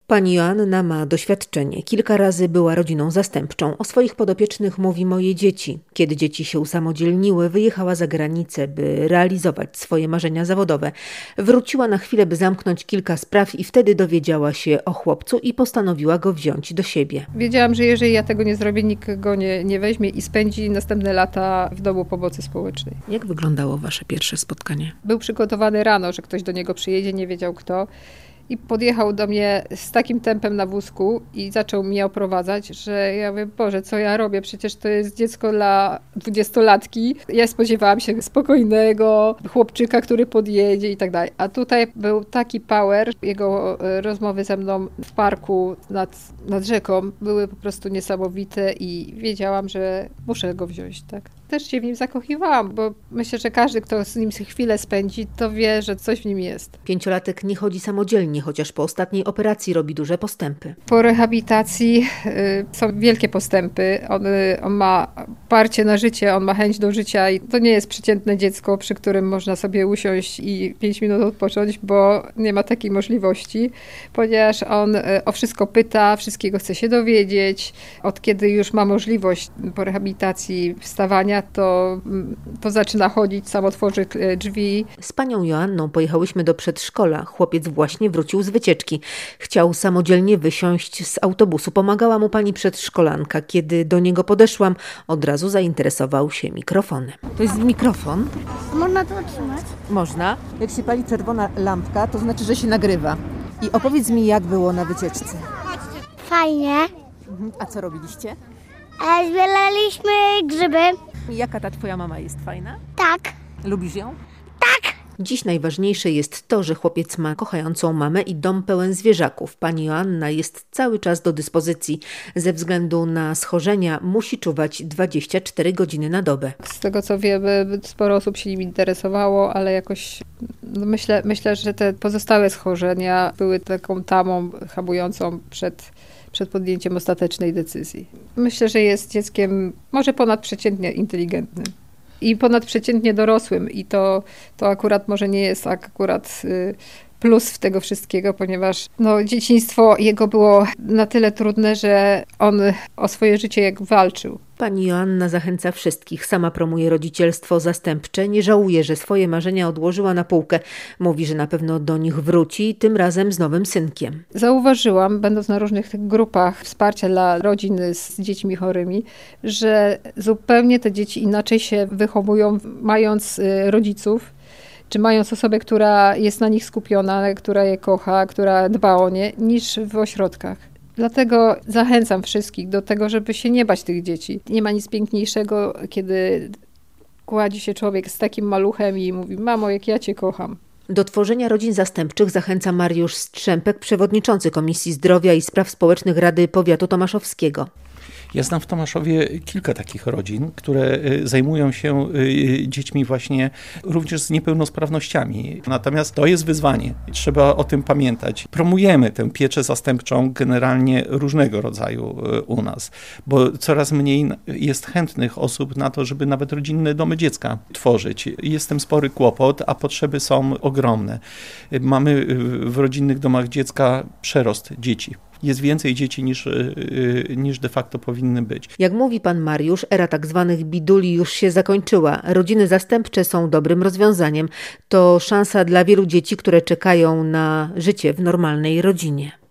Pani Joanna ma doświadczenie. Kilka razy była rodziną zastępczą. O swoich podopiecznych mówi: moje dzieci. Kiedy dzieci się usamodzielniły, wyjechała za granicę, by realizować swoje marzenia zawodowe. Wróciła na chwilę, by zamknąć kilka spraw i wtedy dowiedziała się o chłopcu i postanowiła go wziąć do siebie. Wiedziałam, że jeżeli ja tego nie zrobię, nikt go nie weźmie i spędzi następne lata w domu pomocy społecznej. Jak wyglądało wasze pierwsze spotkanie? Był przygotowany rano, że ktoś do niego przyjedzie, nie wiedział kto. I podjechał do mnie z takim tempem na wózku i zaczął mnie oprowadzać, że ja mówię: Boże, co ja robię? Przecież to jest dziecko dla 20-latki. Ja spodziewałam się spokojnego chłopczyka, który podjedzie i tak dalej. A tutaj był taki power. Jego rozmowy ze mną w parku nad rzeką były po prostu niesamowite i wiedziałam, że muszę go wziąć, tak. Też się w nim zakochiwałam, bo myślę, że każdy, kto z nim chwilę spędzi, to wie, że coś w nim jest. 5-latek nie chodzi samodzielnie, chociaż po ostatniej operacji robi duże postępy. Po rehabilitacji są wielkie postępy. On ma parcie na życie, on ma chęć do życia i to nie jest przeciętne dziecko, przy którym można sobie usiąść i 5 minut odpocząć, bo nie ma takiej możliwości, ponieważ on o wszystko pyta, wszystkiego chce się dowiedzieć. Od kiedy już ma możliwość po rehabilitacji wstawania, to zaczyna chodzić, sam otworzy drzwi. Z panią Joanną pojechałyśmy do przedszkola. Chłopiec właśnie wrócił z wycieczki. Chciał samodzielnie wysiąść z autobusu. Pomagała mu pani przedszkolanka. Kiedy do niego podeszłam, od razu zainteresował się mikrofonem. To jest mikrofon? Można to otrzymać? Można. Jak się pali czerwona lampka, to znaczy, że się nagrywa. I opowiedz mi, jak było na wycieczce. Fajnie. A co robiliście? Zbieraliśmy grzyby. Jaka ta twoja mama jest fajna? Tak. Lubisz ją? Tak. Dziś najważniejsze jest to, że chłopiec ma kochającą mamę i dom pełen zwierzaków. Pani Joanna jest cały czas do dyspozycji. Ze względu na schorzenia musi czuwać 24 godziny na dobę. Z tego co wiemy, sporo osób się nim interesowało, ale jakoś myślę, że te pozostałe schorzenia były taką tamą hamującą przed podjęciem ostatecznej decyzji. Myślę, że jest dzieckiem może ponadprzeciętnie inteligentnym i ponadprzeciętnie dorosłym i to akurat może nie jest plus w tego wszystkiego, ponieważ dzieciństwo jego było na tyle trudne, że on o swoje życie jak walczył. Pani Joanna zachęca wszystkich. Sama promuje rodzicielstwo zastępcze. Nie żałuje, że swoje marzenia odłożyła na półkę. Mówi, że na pewno do nich wróci, tym razem z nowym synkiem. Zauważyłam, będąc na różnych tych grupach wsparcia dla rodzin z dziećmi chorymi, że zupełnie te dzieci inaczej się wychowują, mając rodziców, czy mając osobę, która jest na nich skupiona, która je kocha, która dba o nie, niż w ośrodkach. Dlatego zachęcam wszystkich do tego, żeby się nie bać tych dzieci. Nie ma nic piękniejszego, kiedy kładzie się człowiek z takim maluchem i mówi: mamo, jak ja cię kocham. Do tworzenia rodzin zastępczych zachęca Mariusz Strzępek, przewodniczący Komisji Zdrowia i Spraw Społecznych Rady Powiatu Tomaszowskiego. Ja znam w Tomaszowie kilka takich rodzin, które zajmują się dziećmi właśnie również z niepełnosprawnościami. Natomiast to jest wyzwanie i trzeba o tym pamiętać. Promujemy tę pieczę zastępczą generalnie różnego rodzaju u nas, bo coraz mniej jest chętnych osób na to, żeby nawet rodzinne domy dziecka tworzyć. Jest tym spory kłopot, a potrzeby są ogromne. Mamy w rodzinnych domach dziecka przerost dzieci. Jest więcej dzieci niż de facto powinny być. Jak mówi pan Mariusz, era tak zwanych biduli już się zakończyła. Rodziny zastępcze są dobrym rozwiązaniem. To szansa dla wielu dzieci, które czekają na życie w normalnej rodzinie.